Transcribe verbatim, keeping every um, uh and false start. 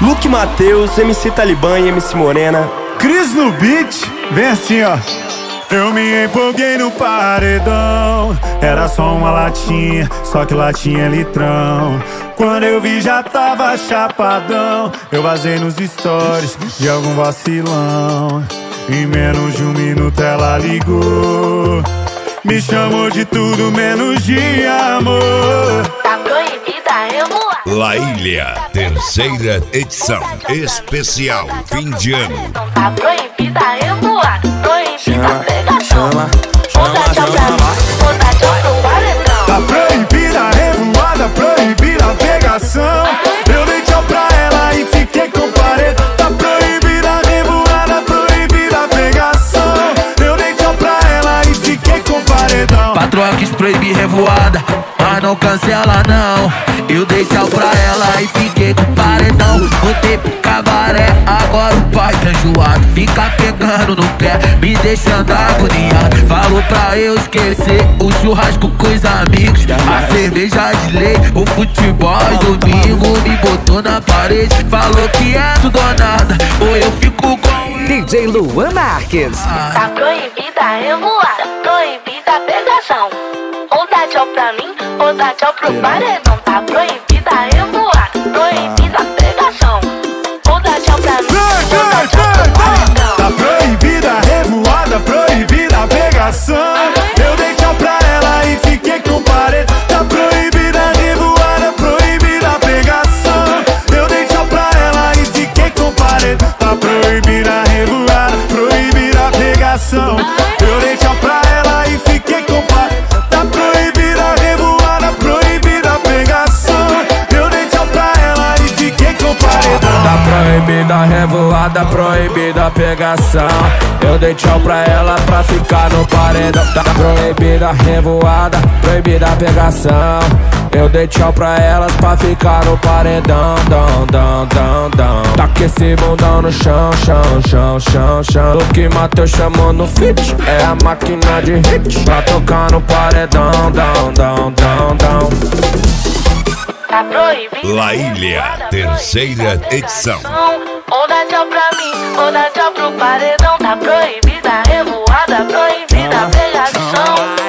Luke Mateus, M C Talibã e M C Morena. Cris no beat, vem assim ó. Eu me empolguei no paredão. Era só uma latinha, só que latinha é litrão. Quando eu vi já tava chapadão. Eu vazei nos stories de algum vacilão. Em menos de um minuto ela ligou. Me chamou de tudo menos de amor. Tá proibida revoar. La Ilha, terceira edição, especial, fim de ano. Não tá proibida revoar. Proibida Chama, pegação. chama, Outra tchau pra mim, outra tchau pro paredão. Tá proibida a revoada, proibida a pegação. Eu dei tchau pra ela e fiquei com paredão. Tá proibida a revoada, proibida a pegação. Eu dei tchau pra ela e fiquei com paredão. Patroa quis proibir revoada, mas não cancela não. Eu dei tchau pra ela e fiquei com paredão. Voltei pro cabaré, agora o pai tá enjoado. Fica pegando no pé, me deixando agoniado. Falou pra eu esquecer o churrasco com os amigos, a cerveja de lei, o futebol e domingo. Me botou na parede, falou que é tudo ou nada, ou eu fico com D J Luan Marques. Tá proibida revoada, proibida pegação. Ou dá tchau pra mim, ou dá tchau pro paredão. Tá proibida revoada, proibida pegação. Ou dá tchau pra mim, ou dá tchau pro paredão. Tá proibida a revoada, proibida a pegação. Eu dei tchau pra ela e fiquei com paredão. Tá proibida a revoada, proibida a pegação. Eu dei tchau pra ela e fiquei com paredão. Tá proibida a revoada, proibida a pegação. Eu dei tchau pra ela e fiquei com paredão. Tá proibida a revoada, proibida a pegação. Eu dei tchau pra ela e fiquei com paredão. Tá proibida a revoada, proibida a pegação. Eu dei tchau pra ela pra ficar no paredão. Tá proibida a revoada, proibida a pegação. Eu dei tchau pra elas pra ficar no paredão. Dão, dão, dão, dão. Tá com esse bundão no chão, chão, chão, chão, chão. O que Mateus chamou no feat é a máquina de hit pra tocar no paredão. Dão, dão, dão, dão. Tá proibida La Ilha, terceira edição. ou dá tchau pra mim, ou dá tchau pro paredão. Tá proibida revoada, proibida pegação.